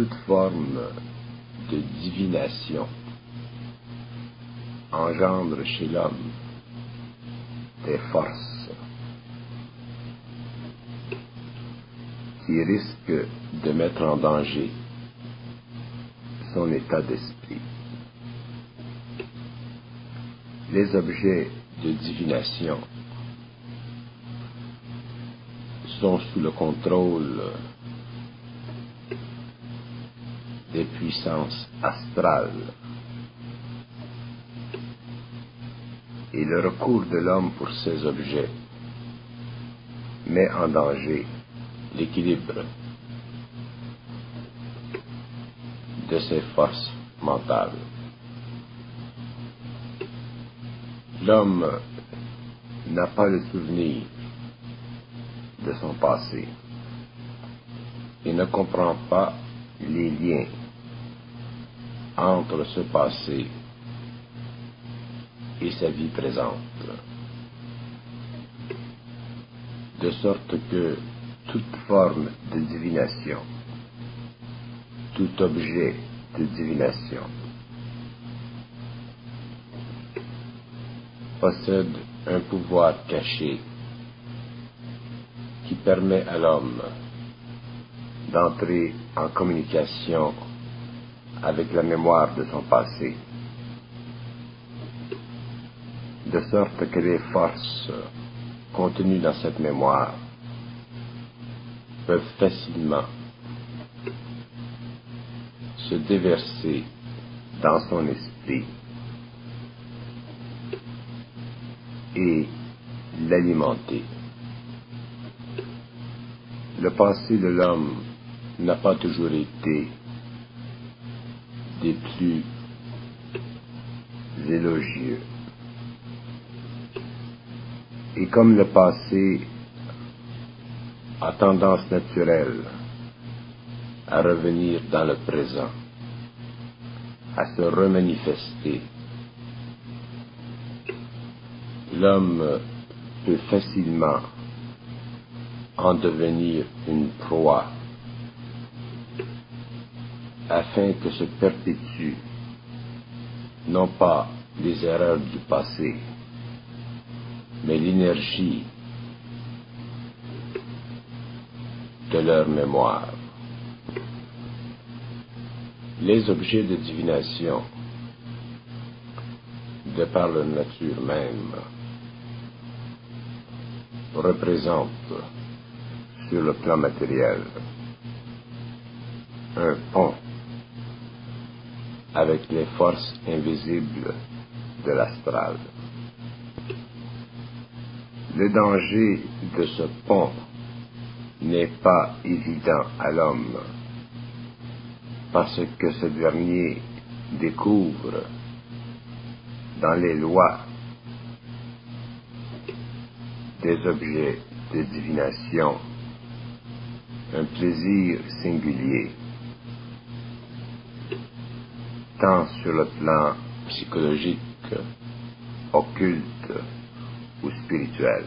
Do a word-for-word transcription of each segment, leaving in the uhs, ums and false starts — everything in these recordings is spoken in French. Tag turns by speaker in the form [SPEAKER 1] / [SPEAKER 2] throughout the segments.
[SPEAKER 1] toute forme de divination engendre chez l'homme des forces qui risquent de mettre en danger son état d'esprit. Les objets de divination sont sous le contrôle des puissances astrales et le recours de l'homme pour ces objets met en danger l'équilibre de ses forces mentales. L'homme n'a pas le souvenir de son passé et ne comprend pas les liens entre ce passé et sa vie présente, de sorte que toute forme de divination, tout objet de divination possède un pouvoir caché qui permet à l'homme d'entrer en communication avec la mémoire de son passé, de sorte que les forces contenues dans cette mémoire peuvent facilement se déverser dans son esprit et l'alimenter. Le passé de l'homme n'a pas toujours été des plus élogieux. Et comme le passé a tendance naturelle à revenir dans le présent, à se remanifester, l'homme peut facilement en devenir une proie afin que se perpétuent non pas les erreurs du passé, mais l'énergie de leur mémoire. Les objets de divination, de par leur nature même, représentent sur le plan matériel un pont avec les forces invisibles de l'astral. Le danger de ce pont n'est pas évident à l'homme, parce que ce dernier découvre dans les lois des objets de divination un plaisir singulier, tant sur le plan psychologique, occulte ou spirituel.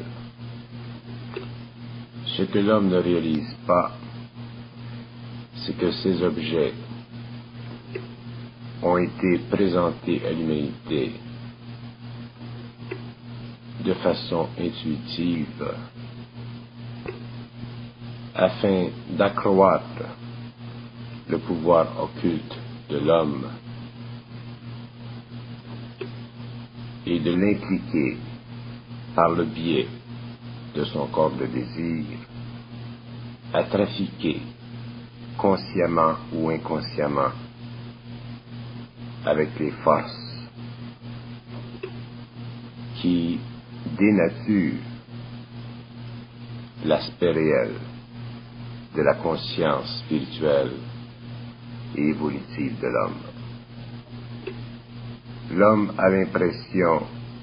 [SPEAKER 1] Ce que l'homme ne réalise pas, c'est que ces objets ont été présentés à l'humanité de façon intuitive afin d'accroître le pouvoir occulte de l'homme et de l'impliquer par le biais de son corps de désir à trafiquer consciemment ou inconsciemment avec les forces qui dénaturent l'aspect réel de la conscience spirituelle et évolutive de l'homme. L'homme a l'impression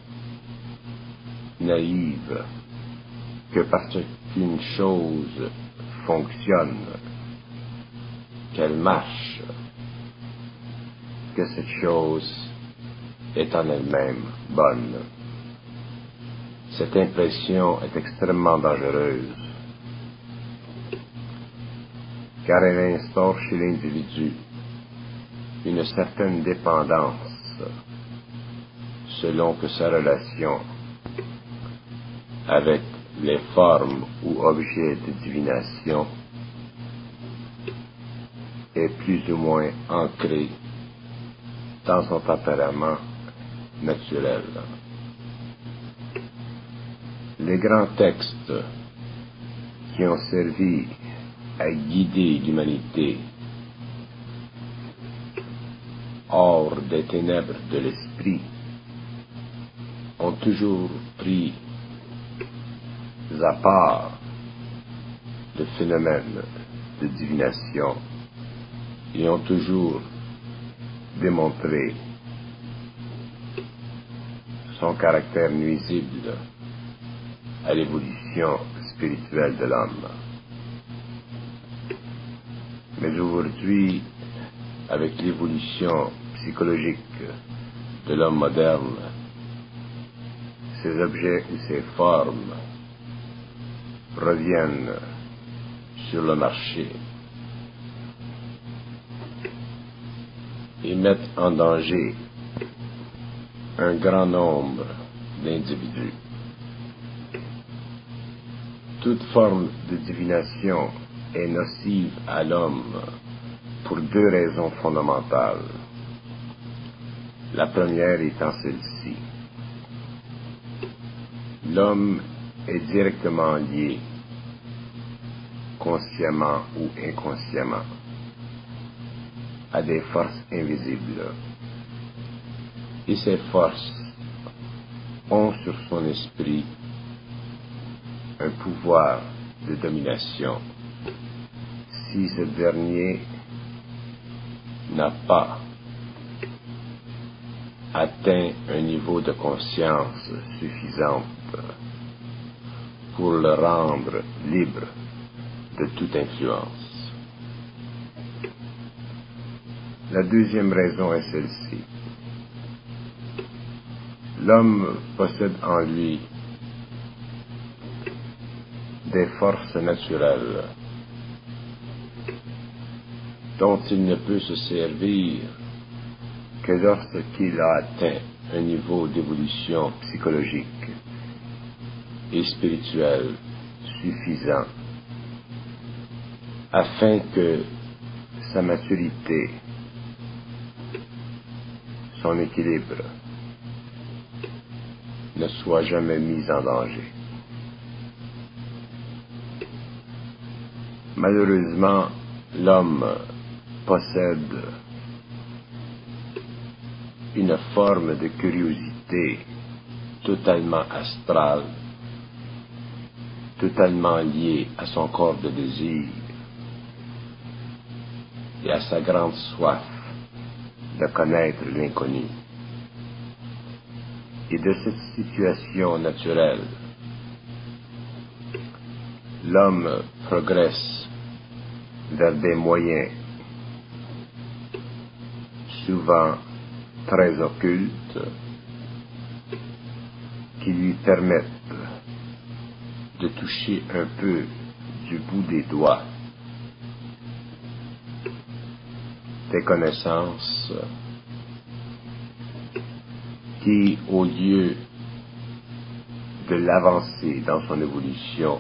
[SPEAKER 1] naïve que parce qu'une chose fonctionne, qu'elle marche, que cette chose est en elle-même bonne. Cette impression est extrêmement dangereuse, car elle instaure chez l'individu une certaine dépendance selon que sa relation avec les formes ou objets de divination est plus ou moins ancrée dans son tempérament naturel. Les grands textes qui ont servi à guider l'humanité hors des ténèbres de l'esprit ont toujours pris à part le phénomène de divination et ont toujours démontré son caractère nuisible à l'évolution spirituelle de l'homme. Mais aujourd'hui, avec l'évolution psychologique de l'homme moderne, ces objets ou ces formes reviennent sur le marché et mettent en danger un grand nombre d'individus. Toute forme de divination est nocive à l'homme pour deux raisons fondamentales. La première étant celle-ci. L'homme est directement lié, consciemment ou inconsciemment, à des forces invisibles. Et ces forces ont sur son esprit un pouvoir de domination si ce dernier n'a pas atteint un niveau de conscience suffisante pour le rendre libre de toute influence. La deuxième raison est celle-ci. L'homme possède en lui des forces naturelles dont il ne peut se servir que lorsqu'il a atteint un niveau d'évolution psychologique et spirituelle suffisant afin que sa maturité, son équilibre ne soit jamais mis en danger. Malheureusement, l'homme possède une forme de curiosité totalement astrale, totalement liée à son corps de désir et à sa grande soif de connaître l'inconnu. Et de cette situation naturelle, l'homme progresse vers des moyens souvent très occultes qui lui permettent de toucher un peu du bout des doigts des connaissances qui, au lieu de l'avancer dans son évolution,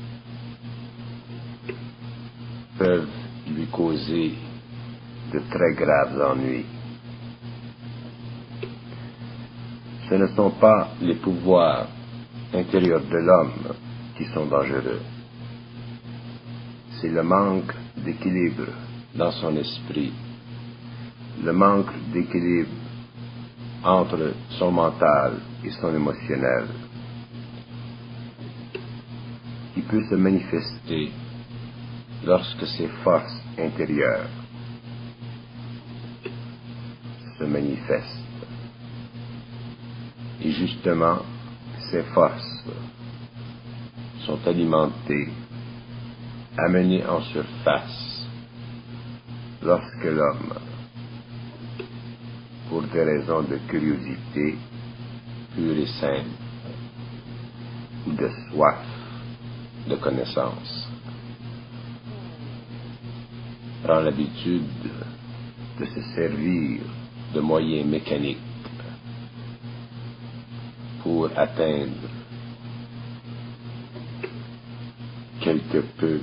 [SPEAKER 1] peuvent lui causer de très graves ennuis. Ce ne sont pas les pouvoirs intérieurs de l'homme qui sont dangereux. C'est le manque d'équilibre dans son esprit, le manque d'équilibre entre son mental et son émotionnel, qui peut se manifester lorsque ses forces intérieures se manifestent. Et justement, ces forces sont alimentées, amenées en surface, lorsque l'homme, pour des raisons de curiosité pure et simple, ou de soif de connaissance, prend l'habitude de se servir de moyens mécaniques pour atteindre quelque peu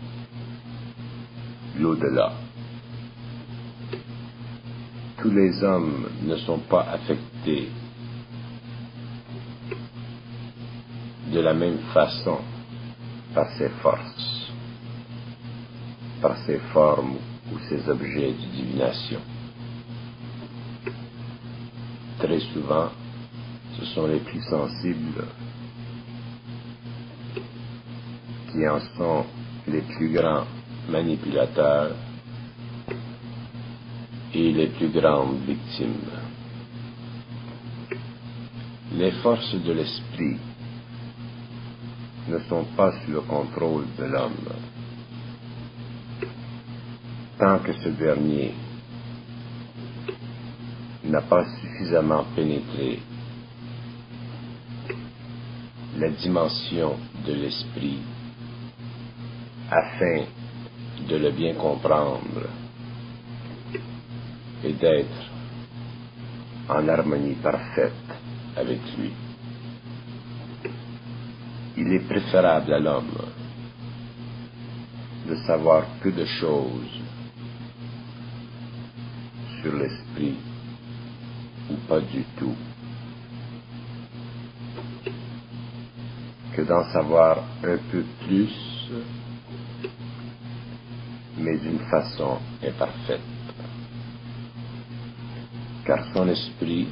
[SPEAKER 1] l'au-delà. Tous les hommes ne sont pas affectés de la même façon par ces forces, par ces formes ou ces objets de divination. Très souvent, ce sont les plus sensibles qui en sont les plus grands manipulateurs et les plus grandes victimes. Les forces de l'esprit ne sont pas sous le contrôle de l'homme tant que ce dernier n'a pas suffisamment pénétré la dimension de l'esprit afin de le bien comprendre et d'être en harmonie parfaite avec lui. Il est préférable à l'homme de savoir peu de choses sur l'esprit ou pas du tout, que d'en savoir un peu plus, mais d'une façon imparfaite. Car son esprit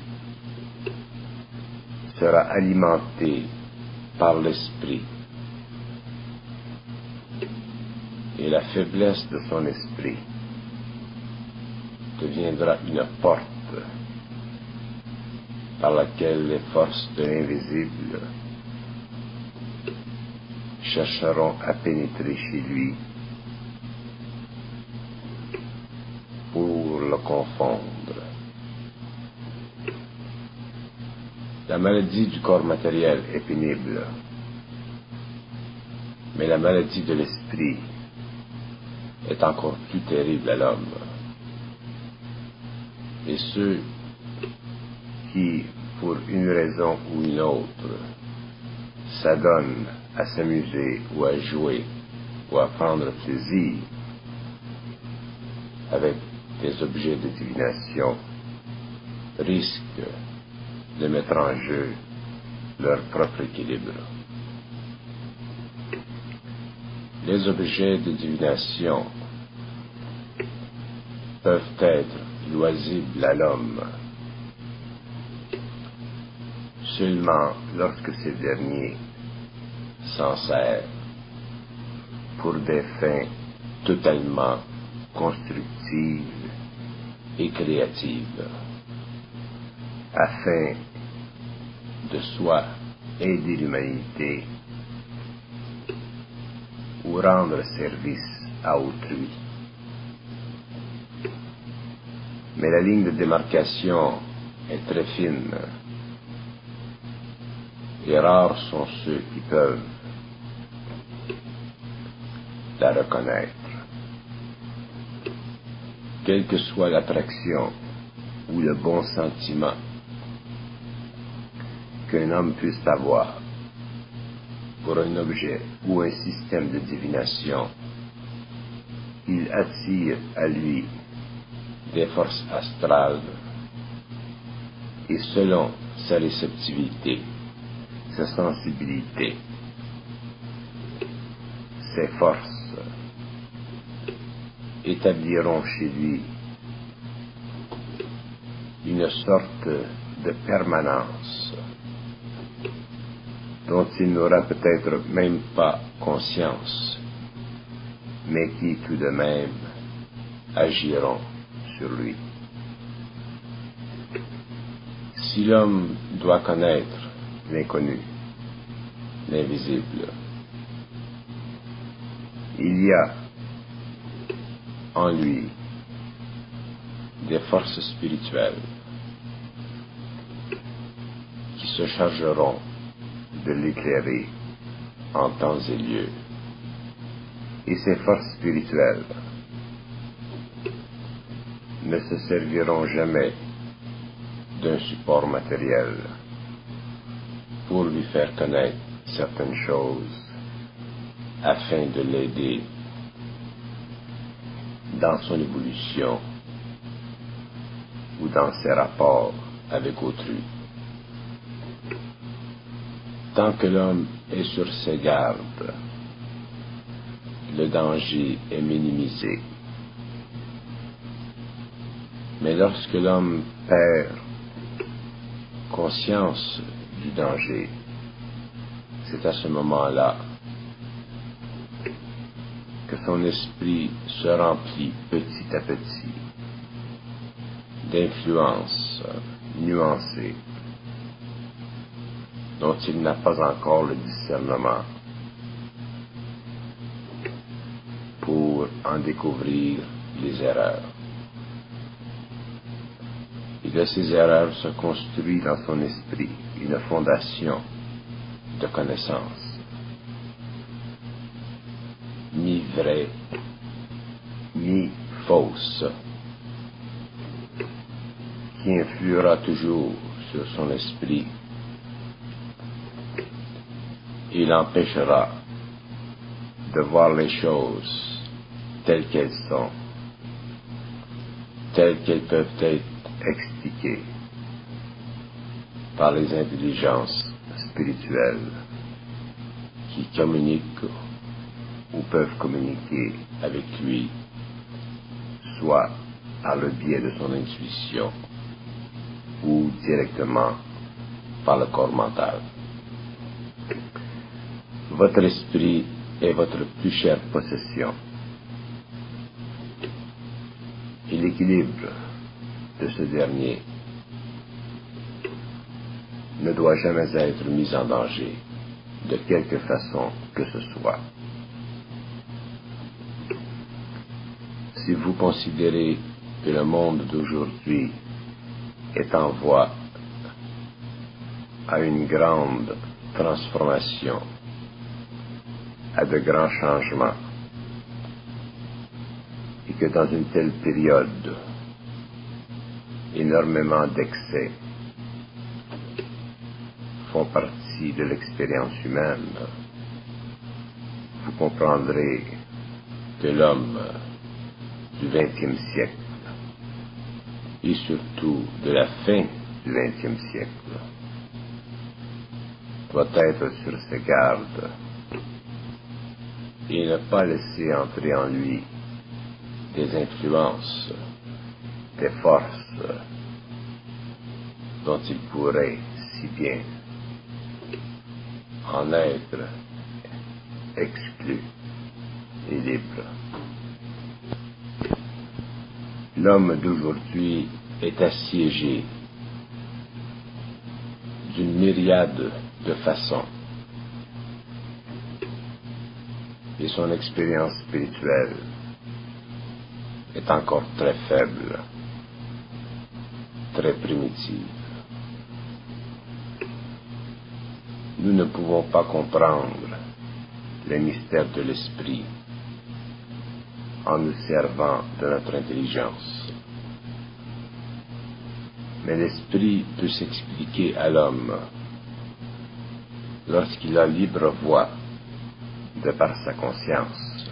[SPEAKER 1] sera alimenté par l'esprit, et la faiblesse de son esprit deviendra une porte par laquelle les forces de l'invisible chercheront à pénétrer chez lui pour le confondre. La maladie du corps matériel est pénible, mais la maladie de l'esprit est encore plus terrible à l'homme. Et ceux qui, pour une raison ou une autre, s'adonnent à s'amuser ou à jouer ou à prendre plaisir avec des objets de divination risquent de mettre en jeu leur propre équilibre. Les objets de divination peuvent être loisibles à l'homme seulement lorsque ces derniers s'en servent pour des fins totalement constructives et créatives, afin de soit aider l'humanité ou rendre service à autrui. Mais la ligne de démarcation est très fine, et rares sont ceux qui peuvent la reconnaître. Quelle que soit l'attraction ou le bon sentiment qu'un homme puisse avoir pour un objet ou un système de divination, il attire à lui des forces astrales, et selon sa réceptivité, sa sensibilité, ces forces établiront chez lui une sorte de permanence dont il n'aura peut-être même pas conscience, mais qui tout de même agiront sur lui. Si l'homme doit connaître l'inconnu, l'invisible, il y a en lui des forces spirituelles qui se chargeront de l'éclairer en temps et lieu. Et ces forces spirituelles ne se serviront jamais d'un support matériel pour lui faire connaître certaines choses afin de l'aider dans son évolution ou dans ses rapports avec autrui. Tant que l'homme est sur ses gardes, le danger est minimisé. Mais lorsque l'homme perd conscience du danger, c'est à ce moment-là que son esprit se remplit petit à petit d'influences nuancées dont il n'a pas encore le discernement pour en découvrir les erreurs. Et de ces erreurs se construit dans son esprit une fondation de connaissances, ni vraie, ni fausse, qui influera toujours sur son esprit et l'empêchera de voir les choses telles qu'elles sont, telles qu'elles peuvent être expliquées par les intelligences spirituelles qui communiquent ou peuvent communiquer avec lui, soit par le biais de son intuition ou directement par le corps mental. Votre esprit est votre plus chère possession. Et l'équilibre de ce dernier ne doit jamais être mis en danger de quelque façon que ce soit. Si vous considérez que le monde d'aujourd'hui est en voie à une grande transformation, à de grands changements, et que dans une telle période, énormément d'excès font partie de l'expérience humaine, vous comprendrez que l'homme du vingtième siècle, et surtout de la fin du vingtième siècle, doit être sur ses gardes et ne pas laisser entrer en lui des influences, des forces dont il pourrait si bien en être exclu et libre. L'homme d'aujourd'hui est assiégé d'une myriade de façons et son expérience spirituelle est encore très faible, très primitive. Nous ne pouvons pas comprendre les mystères de l'esprit en nous servant de notre intelligence. Mais l'esprit peut s'expliquer à l'homme lorsqu'il a libre voix de par sa conscience.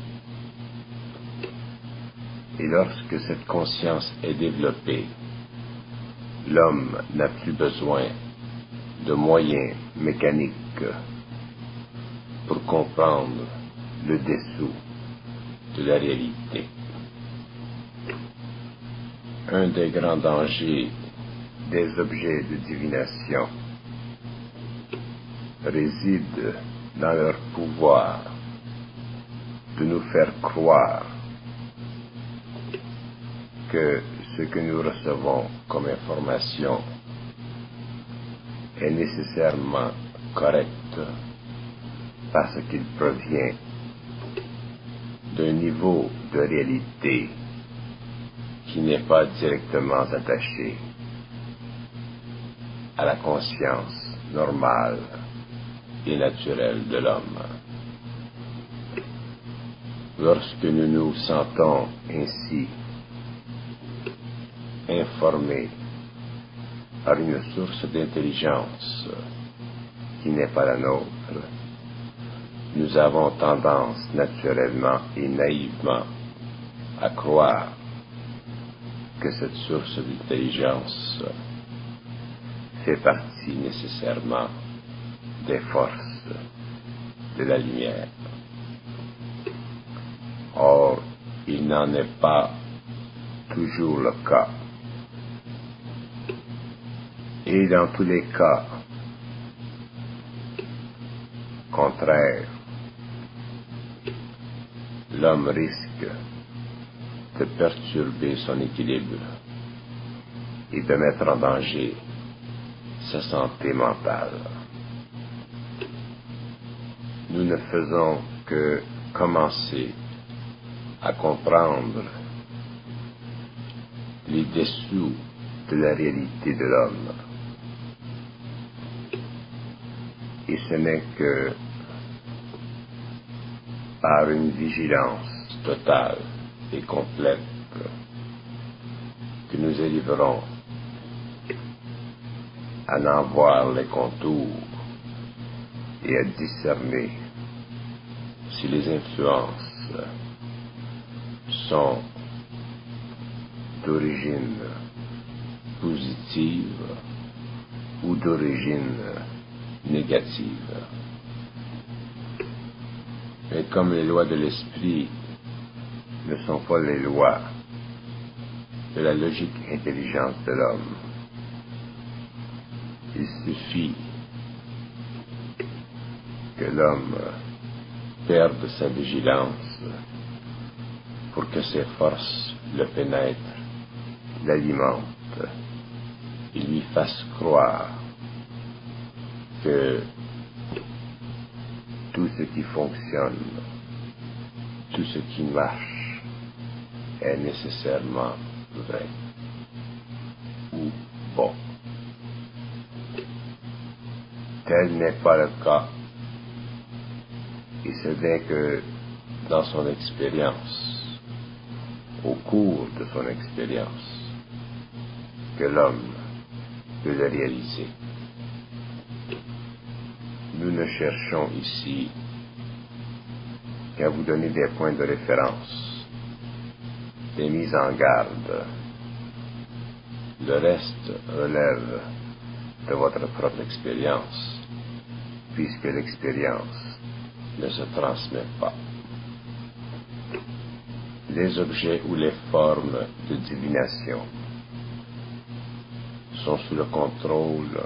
[SPEAKER 1] Et lorsque cette conscience est développée, l'homme n'a plus besoin de moyens mécaniques pour comprendre le dessous de la réalité. Un des grands dangers des objets de divination réside dans leur pouvoir de nous faire croire que ce que nous recevons comme information est nécessairement correct parce qu'il provient d'un niveau de réalité qui n'est pas directement attaché à la conscience normale et naturelle de l'homme. Lorsque nous nous sentons ainsi informés par une source d'intelligence qui n'est pas la nôtre, nous avons tendance naturellement et naïvement à croire que cette source d'intelligence fait partie nécessairement des forces de la lumière. Or, il n'en est pas toujours le cas. Et dans tous les cas contraires, l'homme risque de perturber son équilibre et de mettre en danger sa santé mentale. Nous ne faisons que commencer à comprendre les dessous de la réalité de l'homme. Et ce n'est que par une vigilance totale et complète que nous arriverons à en voir les contours et à discerner si les influences sont d'origine positive ou d'origine négative. Mais comme les lois de l'esprit ne sont pas les lois de la logique intelligente de l'homme, il suffit que l'homme perde sa vigilance pour que ses forces le pénètrent, l'alimentent et lui fassent croire que tout ce qui fonctionne, tout ce qui marche est nécessairement vrai ou bon. Tel n'est pas le cas, et ce n'est que dans son expérience, au cours de son expérience, que l'homme peut le réaliser. Nous ne cherchons ici qu'à vous donner des points de référence, des mises en garde. Le reste relève de votre propre expérience, puisque l'expérience ne se transmet pas. Les objets ou les formes de divination sont sous le contrôle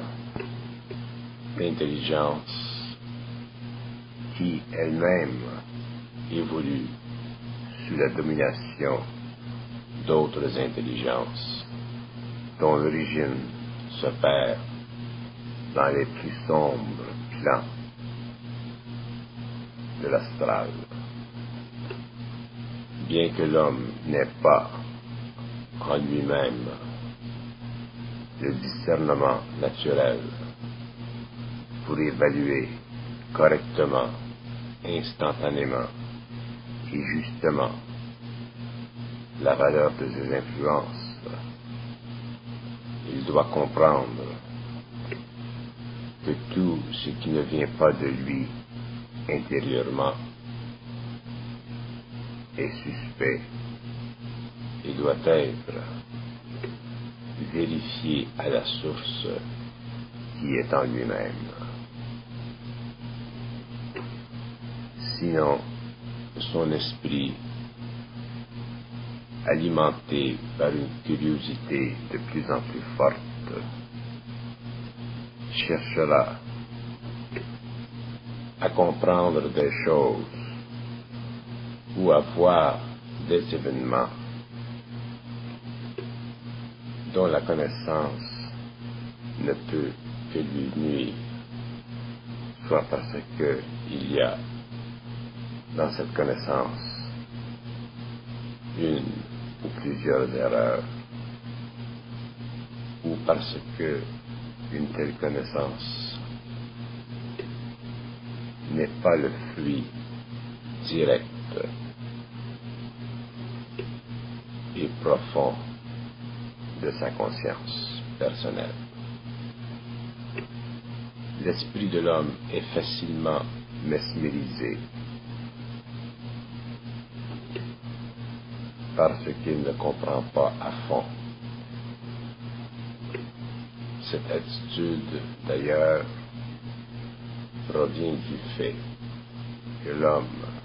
[SPEAKER 1] d'intelligence qui elle-même évolue sous la domination d'autres intelligences dont l'origine se perd dans les plus sombres plans de l'astral. Bien que l'homme n'ait pas en lui-même le discernement naturel pour évaluer correctement, instantanément et justement la valeur de ses influences, il doit comprendre que tout ce qui ne vient pas de lui intérieurement est suspect et doit être vérifié à la source qui est en lui-même. Sinon, son esprit, alimenté par une curiosité de plus en plus forte, cherchera à comprendre des choses ou à voir des événements dont la connaissance ne peut que lui nuire, soit parce que il y a dans cette connaissance une ou plusieurs erreurs, ou parce que une telle connaissance n'est pas le fruit direct et profond de sa conscience personnelle. L'esprit de l'homme est facilement mesmérisé parce qu'il ne comprend pas à fond. Cette attitude, d'ailleurs, provient du fait que l'homme,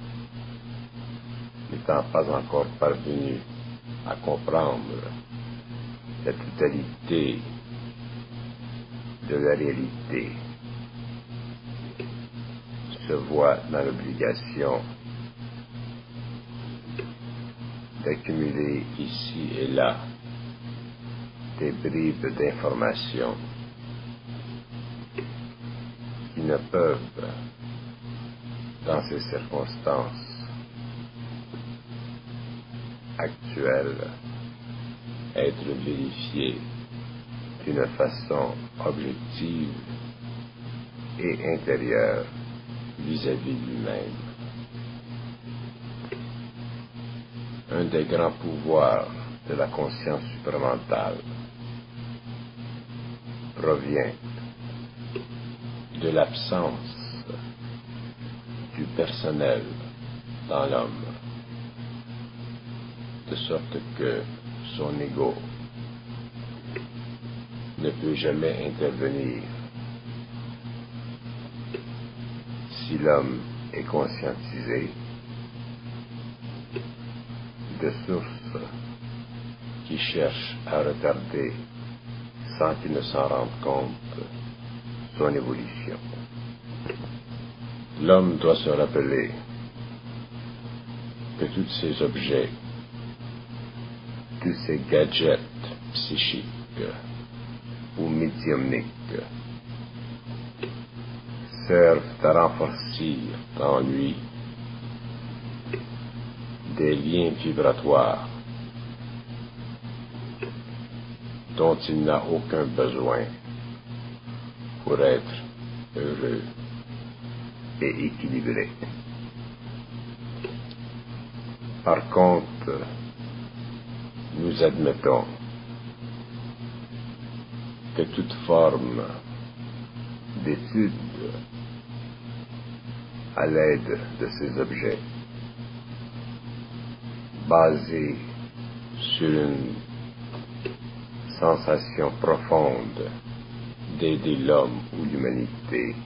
[SPEAKER 1] n'étant pas encore parvenu à comprendre la totalité de la réalité, se voit dans l'obligation d'accumuler ici et là des bribes d'informations qui ne peuvent, dans ces circonstances actuelles, être vérifiées d'une façon objective et intérieure vis-à-vis de lui-même. Un des grands pouvoirs de la conscience supramentale provient de l'absence du personnel dans l'homme, de sorte que son ego ne peut jamais intervenir si l'homme est conscientisé de sources qui cherchent à retarder, sans qu'il ne s'en rende compte, son évolution. L'homme doit se rappeler que tous ces objets, tous ces gadgets psychiques ou médiumniques servent à renforcer en lui des liens vibratoires dont il n'a aucun besoin pour être heureux et équilibré. Par contre, nous admettons que toute forme d'étude à l'aide de ces objets, basée sur une sensation profonde d'aider l'homme ou l'humanité,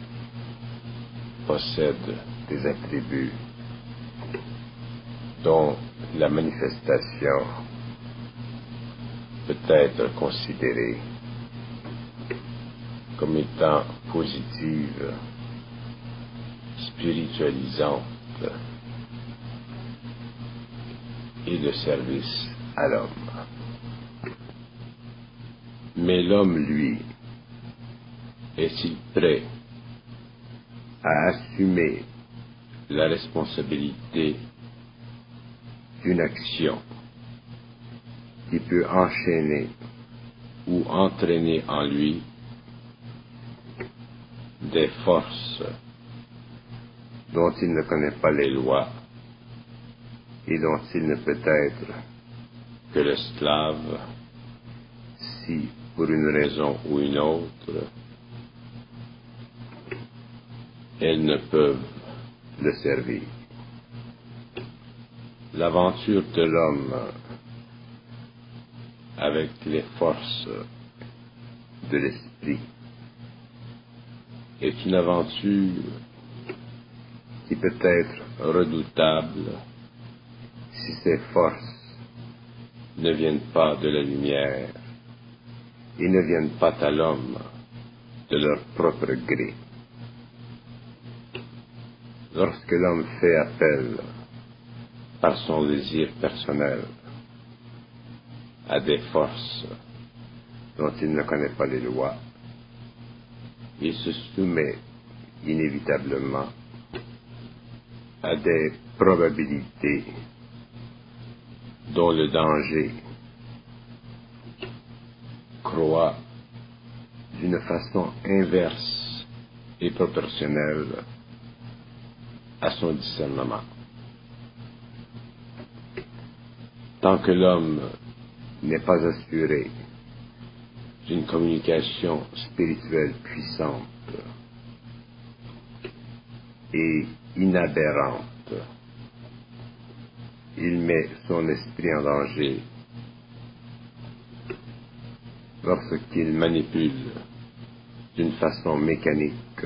[SPEAKER 1] possède des attributs dont la manifestation peut être considérée comme étant positive, spiritualisante et de service à l'homme. Mais l'homme, lui, est-il prêt à assumer la responsabilité d'une action qui peut enchaîner ou entraîner en lui des forces dont il ne connaît pas les lois et dont il ne peut être que l'esclave si, pour une raison ou une autre, elles ne peuvent le servir. L'aventure de l'homme avec les forces de l'esprit est une aventure qui peut être redoutable si ces forces ne viennent pas de la lumière et ne viennent pas à l'homme de leur propre gré. Lorsque l'homme fait appel par son désir personnel à des forces dont il ne connaît pas les lois, il se soumet inévitablement à des probabilités dont le danger croît d'une façon inverse et proportionnelle à son discernement. Tant que l'homme n'est pas assuré d'une communication spirituelle puissante et inaberrante, il met son esprit en danger lorsqu'il manipule d'une façon mécanique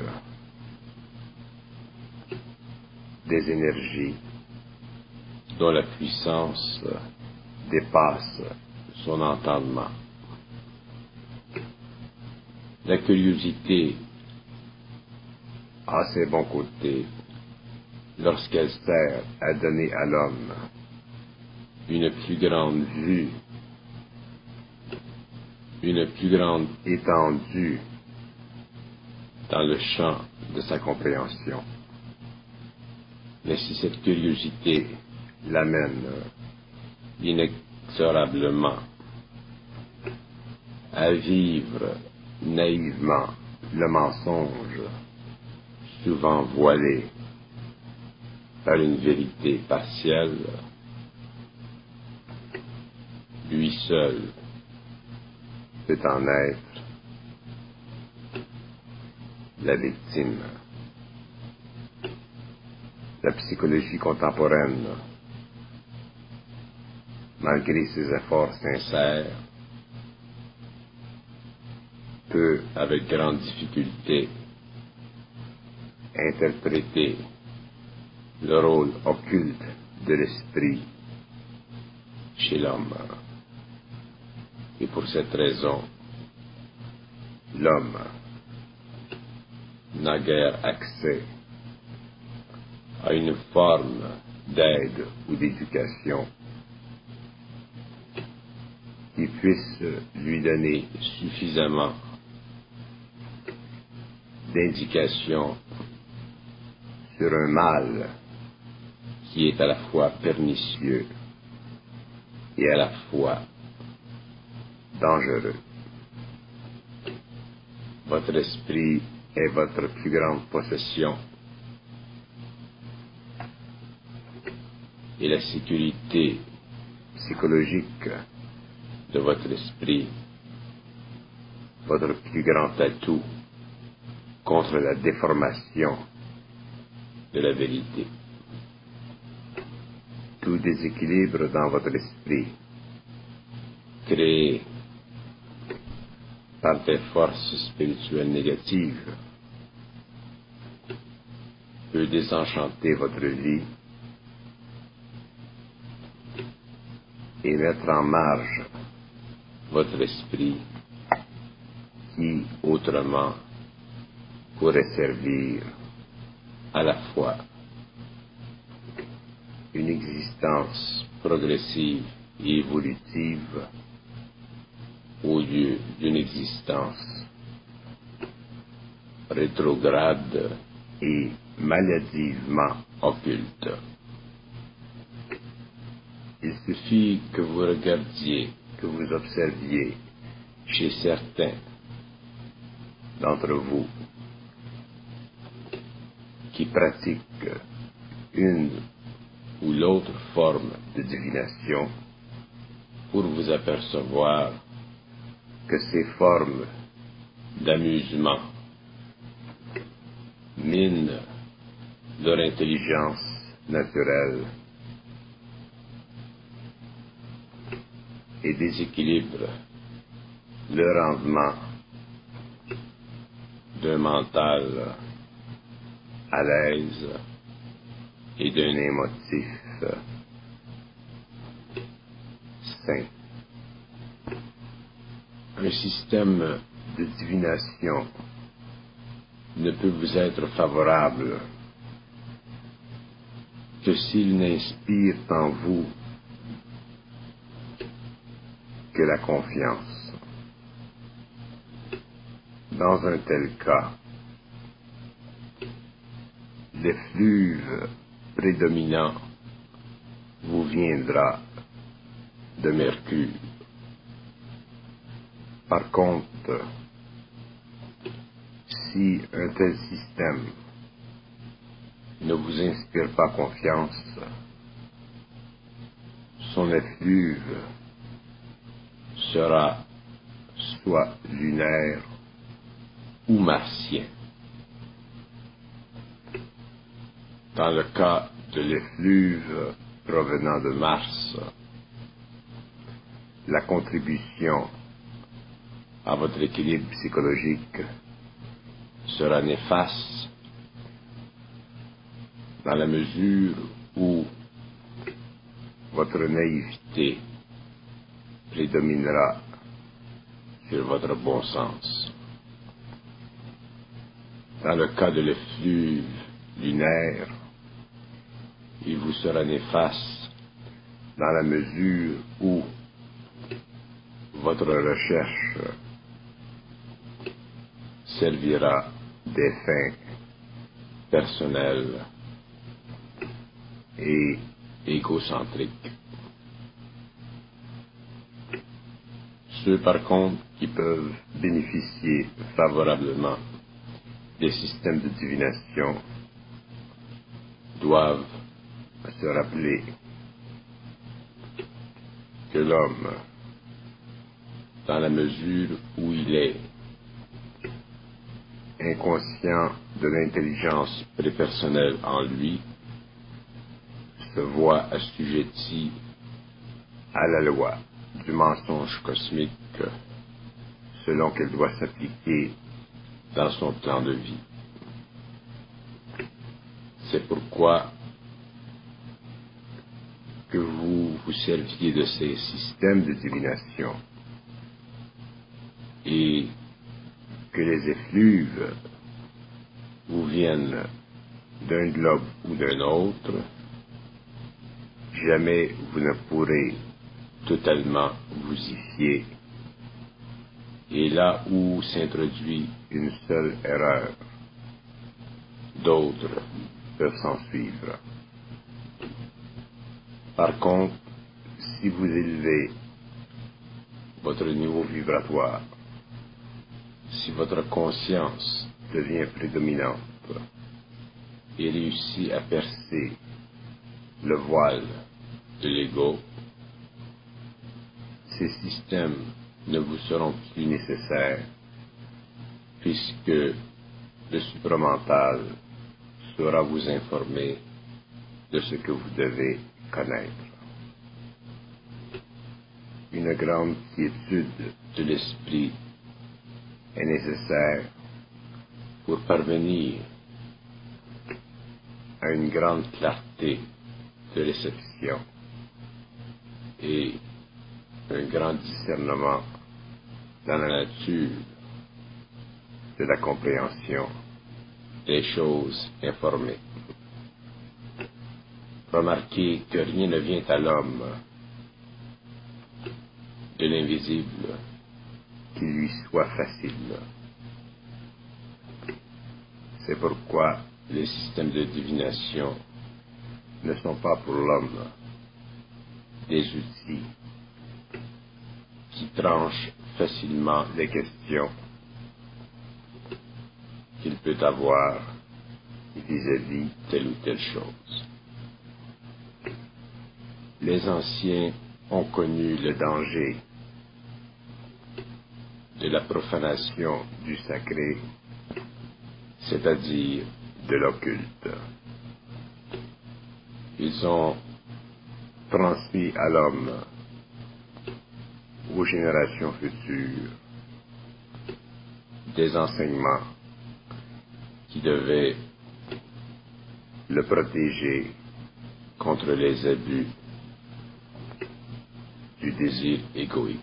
[SPEAKER 1] des énergies dont la puissance dépasse son entendement. La curiosité a ses bons côtés lorsqu'elle sert à donner à l'homme une plus grande vue, une plus grande étendue dans le champ de sa compréhension. Mais si cette curiosité l'amène inexorablement à vivre naïvement le mensonge, souvent voilé par une vérité partielle, lui seul peut en être la victime. La psychologie contemporaine, malgré ses efforts sincères, peut, avec grande difficulté, interpréter le rôle occulte de l'esprit chez l'homme. Et pour cette raison, l'homme n'a guère accès à une forme d'aide ou d'éducation qui puisse lui donner suffisamment d'indications sur un mal qui est à la fois pernicieux et à la fois dangereux. Votre esprit est votre plus grande possession et la sécurité psychologique de votre esprit, votre plus grand atout contre la déformation de la vérité. Tout déséquilibre dans votre esprit, créé par des forces spirituelles négatives, peut désenchanter votre vie et mettre en marge votre esprit qui, autrement, pourrait servir à la fois une existence progressive et évolutive au lieu d'une existence rétrograde et maladivement occulte. Il suffit que vous regardiez, que vous observiez chez certains d'entre vous qui pratiquent une ou l'autre forme de divination pour vous apercevoir que ces formes d'amusement minent leur intelligence naturelle et déséquilibrent le rendement d'un mental à l'aise et d'un émotif sain. Un système de divination ne peut vous être favorable que s'il n'inspire en vous que la confiance. Dans un tel cas, l'effluve prédominant vous viendra de Mercure. Par contre, si un tel système ne vous inspire pas confiance, son effluve sera soit lunaire ou martien. Dans le cas de l'effluve provenant de Mars, la contribution à votre équilibre psychologique sera néfaste dans la mesure où votre naïveté prédominera sur votre bon sens. Dans le cas de l'effluve lunaire, il vous sera néfaste dans la mesure où votre recherche servira des fins personnelles et égocentriques. Ceux, par contre, qui peuvent bénéficier favorablement des systèmes de divination doivent se rappeler que l'homme, dans la mesure où il est inconscient de l'intelligence prépersonnelle en lui, se voit assujetti à la loi du mensonge cosmique selon qu'elle doit s'appliquer dans son plan de vie. C'est pourquoi que vous vous serviez de ces systèmes de divination et que les effluves vous viennent d'un globe ou d'un autre, jamais vous ne pourrez totalement vous y fier. Et là où s'introduit une seule erreur, d'autres peuvent s'en suivre. Par contre, si vous élevez votre niveau vibratoire, si votre conscience devient prédominante et réussit à percer le voile de l'ego, ces systèmes ne vous seront plus nécessaires puisque le supramental saura vous informer de ce que vous devez connaître. Une grande quiétude de l'esprit est nécessaire pour parvenir à une grande clarté de réception et un grand discernement dans la nature de la compréhension des choses informées. Remarquez que rien ne vient à l'homme de l'invisible qui lui soit facile. C'est pourquoi les systèmes de divination ne sont pas pour l'homme des outils qui tranchent facilement les questions qu'il peut avoir vis-à-vis telle ou telle chose. Les anciens ont connu le danger de la profanation du sacré, c'est-à-dire de l'occulte. Ils ont transmis à l'homme, aux générations futures, des enseignements qui devaient le protéger contre les abus du désir égoïque.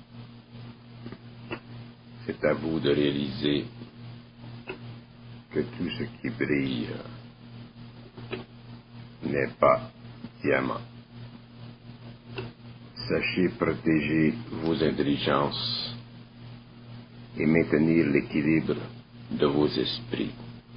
[SPEAKER 1] C'est à vous de réaliser que tout ce qui brille n'est pas diamant. Sachez protéger vos intelligences et maintenir l'équilibre de vos esprits.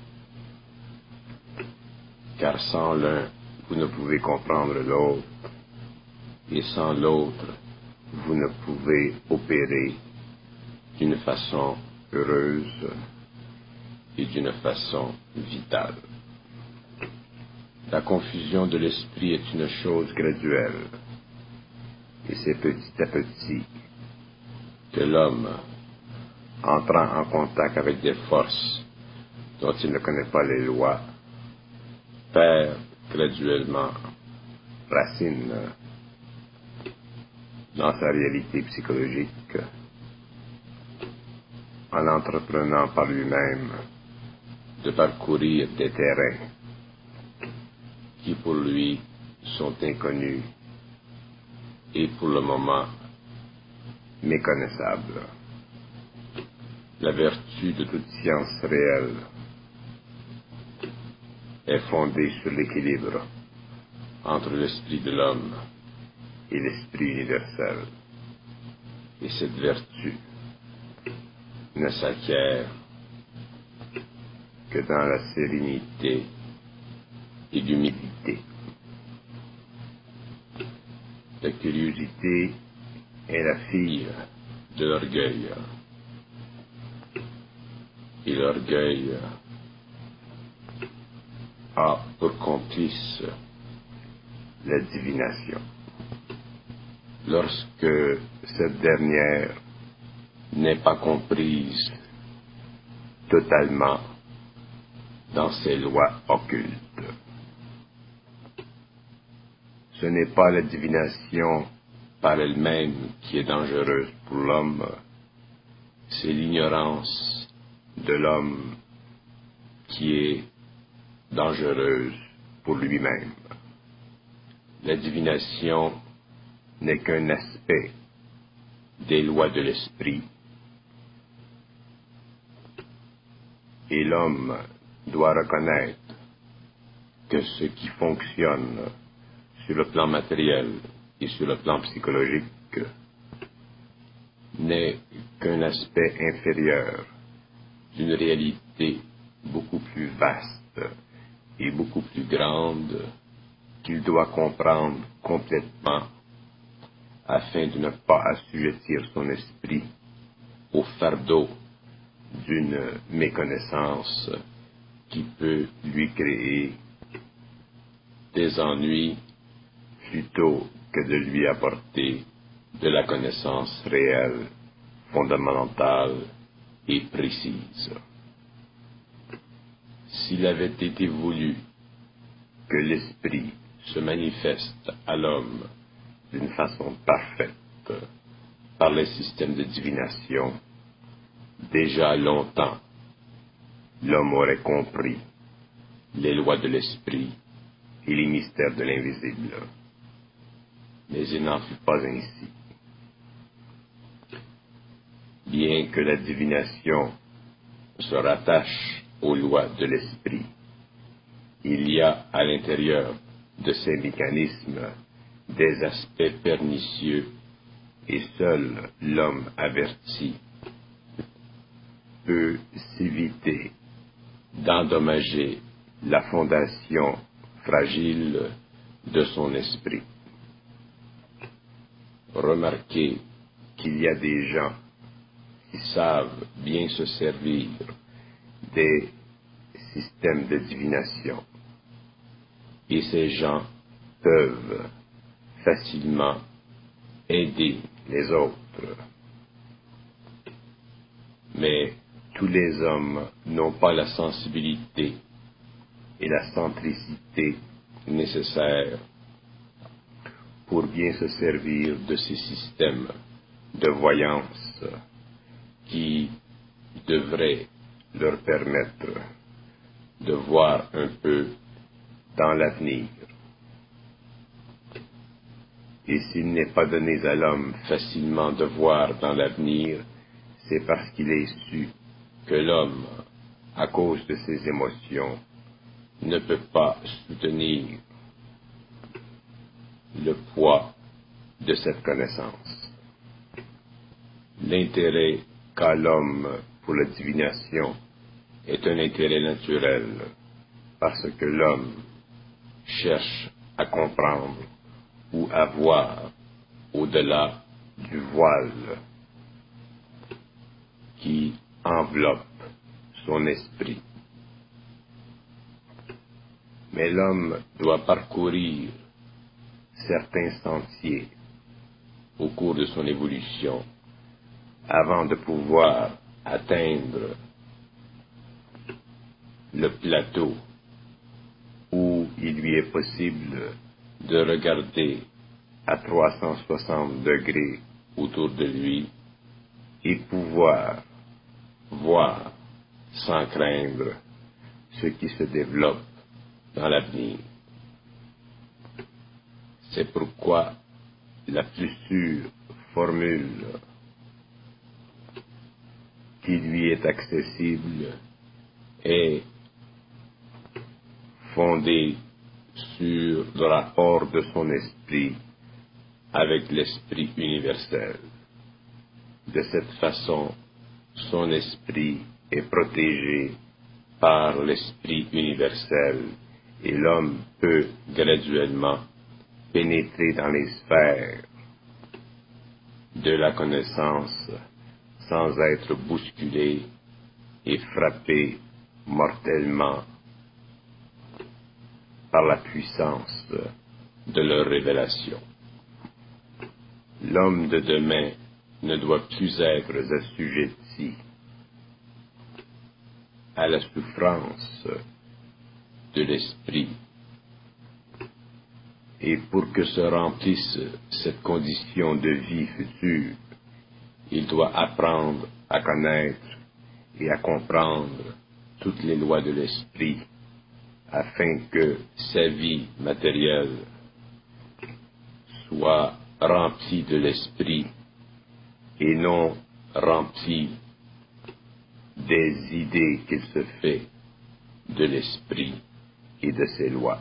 [SPEAKER 1] Car sans l'un, vous ne pouvez comprendre l'autre, et sans l'autre, vous ne pouvez opérer d'une façon heureuse et d'une façon vitale. La confusion de l'esprit est une chose graduelle, et c'est petit à petit que l'homme, entrant en contact avec des forces dont il ne connaît pas les lois, perd graduellement racine dans sa réalité psychologique en entreprenant par lui-même de parcourir des terrains qui pour lui sont inconnus et pour le moment méconnaissables. La vertu de toute science réelle est fondée sur l'équilibre entre l'esprit de l'homme et l'esprit universel. Et cette vertu ne s'acquiert que dans la sérénité et l'humilité. La curiosité est la fille de l'orgueil. Et l'orgueil a pour complice la divination. Lorsque cette dernière n'est pas comprise totalement dans ses lois occultes. Ce n'est pas la divination par elle-même qui est dangereuse pour l'homme, c'est l'ignorance de l'homme qui est dangereuse pour lui-même. La divination n'est qu'un aspect des lois de l'esprit, et l'homme doit reconnaître que ce qui fonctionne sur le plan matériel et sur le plan psychologique n'est qu'un aspect inférieur d'une réalité beaucoup plus vaste et beaucoup plus grande qu'il doit comprendre complètement afin de ne pas assujettir son esprit au fardeau d'une méconnaissance qui peut lui créer des ennuis plutôt que de lui apporter de la connaissance réelle, fondamentale et précise. S'il avait été voulu que l'esprit se manifeste à l'homme d'une façon parfaite par les systèmes de divination, déjà longtemps, l'homme aurait compris les lois de l'esprit et les mystères de l'invisible. Mais il n'en fut pas ainsi. Bien que la divination se rattache aux lois de l'esprit, il y a à l'intérieur de ces mécanismes des aspects pernicieux et seul l'homme averti peut s'éviter d'endommager la fondation fragile de son esprit. Remarquez qu'il y a des gens qui savent bien se servir des systèmes de divination, et ces gens peuvent facilement aider les autres. Mais tous les hommes n'ont pas la sensibilité et la centricité nécessaires pour bien se servir de ces systèmes de voyance qui devraient leur permettre de voir un peu dans l'avenir. Et s'il n'est pas donné à l'homme facilement de voir dans l'avenir, c'est parce qu'il est su que l'homme, à cause de ses émotions, ne peut pas soutenir le poids de cette connaissance. L'intérêt qu'a l'homme pour la divination est un intérêt naturel, parce que l'homme cherche à comprendre ou à voir au-delà du voile qui enveloppe son esprit. Mais l'homme doit parcourir certains sentiers au cours de son évolution avant de pouvoir atteindre le plateau où il lui est possible de regarder à trois cent soixante degrés autour de lui et pouvoir voir sans craindre ce qui se développe dans l'avenir. C'est pourquoi la plus sûre formule qui lui est accessible est fondée sur le rapport de son esprit avec l'esprit universel. De cette façon, son esprit est protégé par l'esprit universel et l'homme peut graduellement pénétrer dans les sphères de la connaissance sans être bousculé et frappé mortellement par la puissance de leur révélation. L'homme de demain ne doit plus être assujetti à la souffrance de l'esprit. Et pour que se remplisse cette condition de vie future, il doit apprendre à connaître et à comprendre toutes les lois de l'esprit, afin que sa vie matérielle soit remplie de l'esprit et non remplie des idées qu'il se fait de l'esprit et de ses lois.